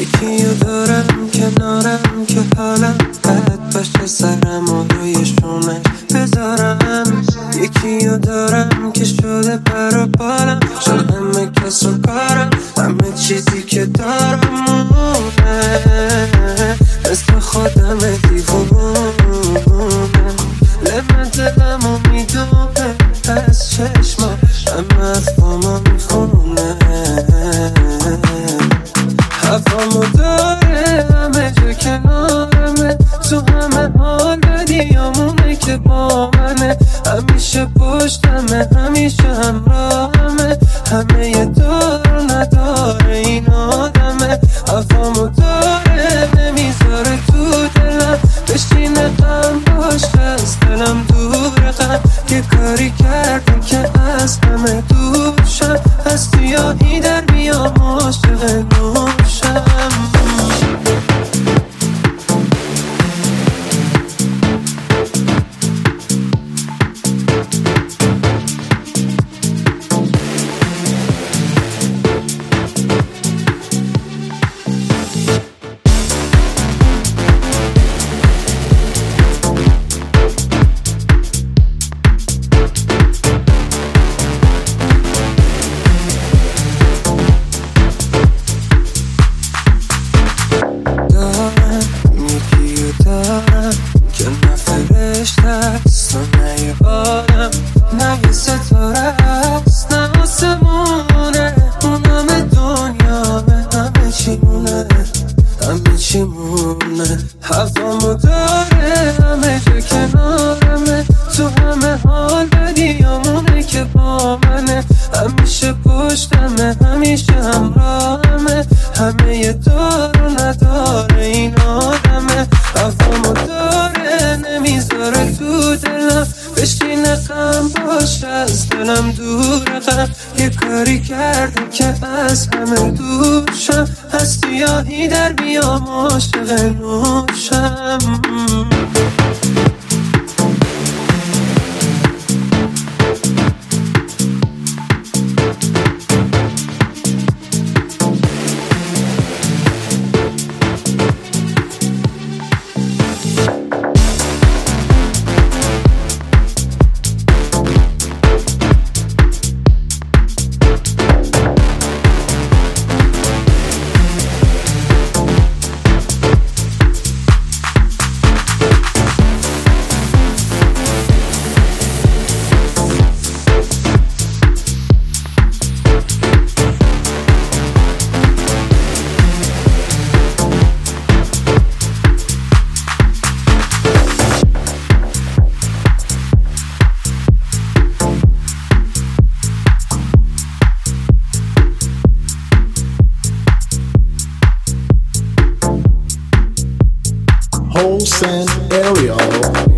یکیو دارم کنارم که حالم بد باشه سرم و روی شونش بذارم. یکیو دارم که شده پر و بالم، شد همه کس و کارم، همه چیزی که دارم مونه، مثل خودم دیوونه. لمن دلمو میدونه از چشما، همه افهامو میخونه، هوامو داره همه جا کنارمه، تو همه حال بدیامونه که با منه، همیشه پشتمه همیشه همراهمه، همه یه دار نداره این آدمه. هوامو داره نمیذاره تو دلم بشینه غم باشه از دلم دوره غم، یه کاری کردم که از همه دور شم، از سیاهی در بیام عاشق نوشم. که نه فرشته است و نه یه آدم، نه یه ستاره است نه آسمونه، اون همه دنیامه، همه چی مونه، همه چی مونه. هوامو داره همه جا کنارمه، تو همه حال بدیامونه که با منه، همیشه پشتمه همیشه همراهمه، همه یه دار و نداره این آدمه. هوامو داره نمیذاره تو دلم بشینه غم باشه از دلم دوره غم، یه کاری کرده که از همه دور شم، از سیاهی در بیام عاشق نوشم. Wholesale Area